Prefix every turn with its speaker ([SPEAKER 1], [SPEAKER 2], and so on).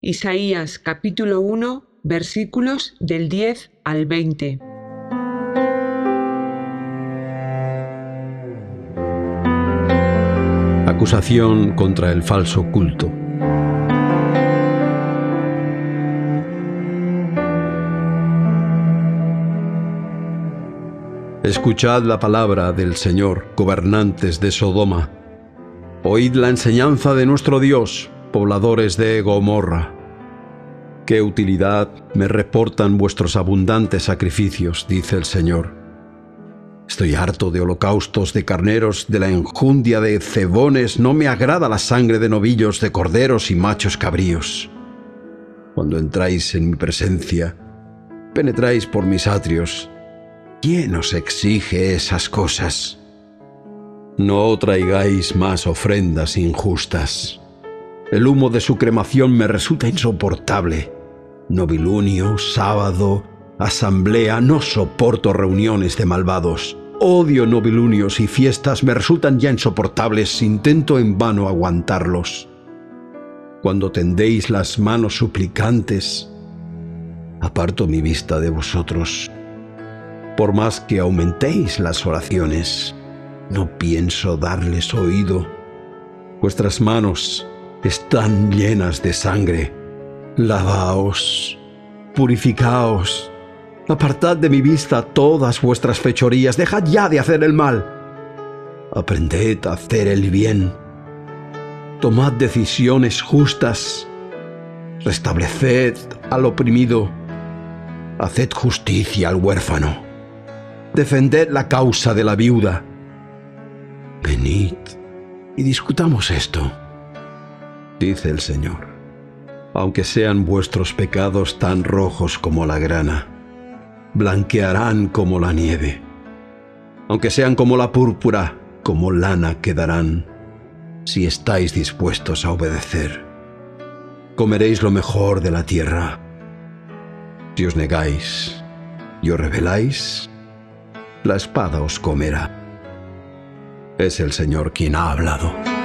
[SPEAKER 1] Isaías capítulo 1, versículos del 10 al 20.
[SPEAKER 2] Acusación contra el falso culto. Escuchad la palabra del Señor, gobernantes de Sodoma. Oíd la enseñanza de nuestro Dios, pobladores de Gomorra. ¿Qué utilidad me reportan vuestros abundantes sacrificios?, dice el Señor. Estoy harto de holocaustos de carneros, de la enjundia de cebones. No me agrada la sangre de novillos, de corderos y machos cabríos. Cuando entráis en mi presencia, penetráis por mis atrios. ¿Quién os exige esas cosas? No traigáis más ofrendas injustas. El humo de su cremación me resulta insoportable. Novilunio, sábado, asamblea, no soporto reuniones de malvados. Odio novilunios y fiestas, me resultan ya insoportables, intento en vano aguantarlos. Cuando tendéis las manos suplicantes, aparto mi vista de vosotros. Por más que aumentéis las oraciones, no pienso darles oído. Vuestras manos están llenas de sangre. Lavaos, purificaos, apartad de mi vista todas vuestras fechorías, dejad ya de hacer el mal. Aprended a hacer el bien. Tomad decisiones justas. Restableced al oprimido. Haced justicia al huérfano. Defended la causa de la viuda. Venid y discutamos esto, dice el Señor. Aunque sean vuestros pecados tan rojos como la grana, blanquearán como la nieve. Aunque sean como la púrpura, como lana quedarán, si estáis dispuestos a obedecer. Comeréis lo mejor de la tierra. Si os negáis y os rebeláis, la espada os comerá. Es el Señor quien ha hablado.